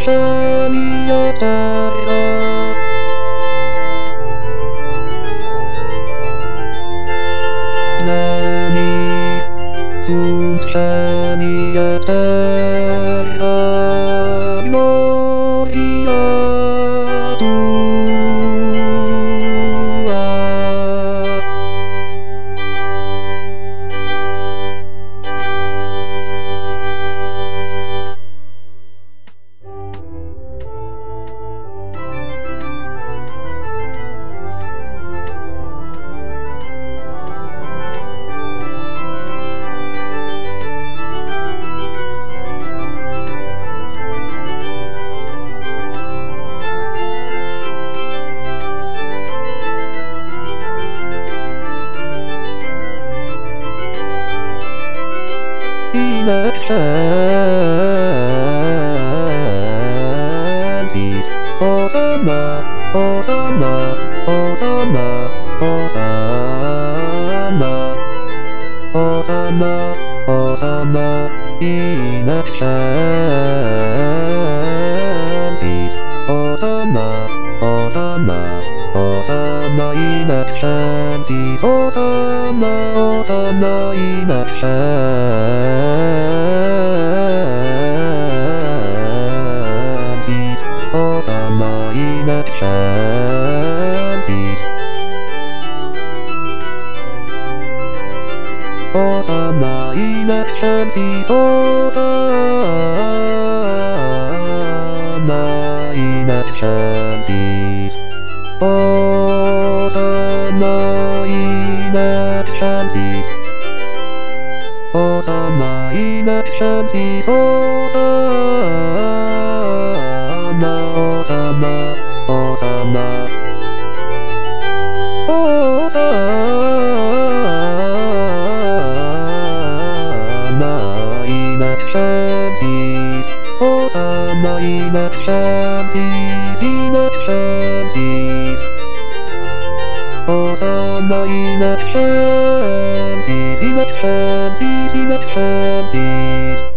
下に与えた何つ下に与えたのいやとは今シャンティスおさまおさまおさまおさまおさまおさま今シャンティスおさまおさまおさま今シャンティスおさまおさま今シャンティスおさま今シャンティスおさま今シャンティスおさま今シャンティスおさま今シャンティスおさま今シャンティスおさまおさまおさまおさま今シャンティスおさま今シャンティス今シャンティスおさま今シャンティス今シャンティス今シャンティス